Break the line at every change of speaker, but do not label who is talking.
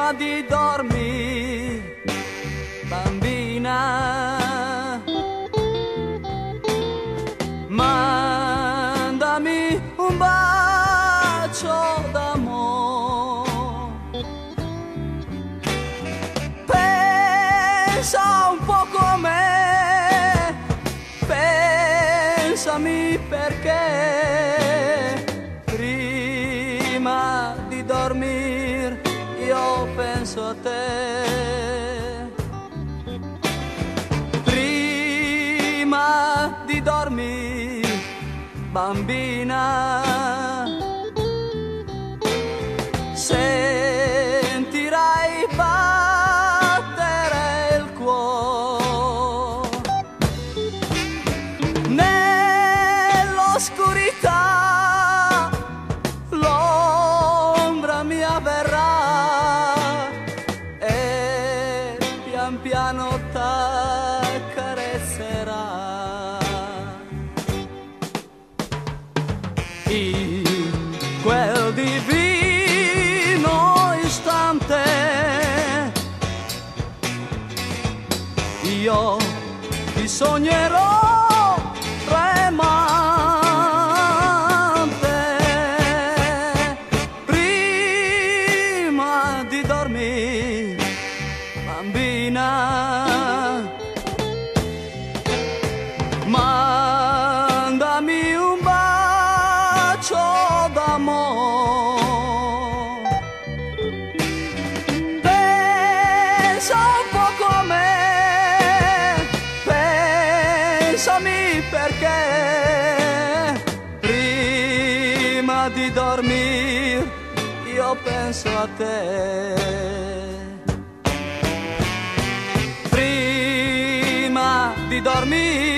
prima di dormire, bambina, mandami un bacio d'amore. Pensa un po' come, pensami perché prima di dormire io penso a te. Prima di dormire, bambina, sentirai battere il cuore. Nell'oscurità l'ombra mi avverrà e pian piano t'accarezzerà. In quel divino istante io ti sognerò tremante. Prima di dormire, bambina, mandami un bacio d'amore. Pensa un po' come, pensami perché prima di dormire io penso a te. Prima di dormire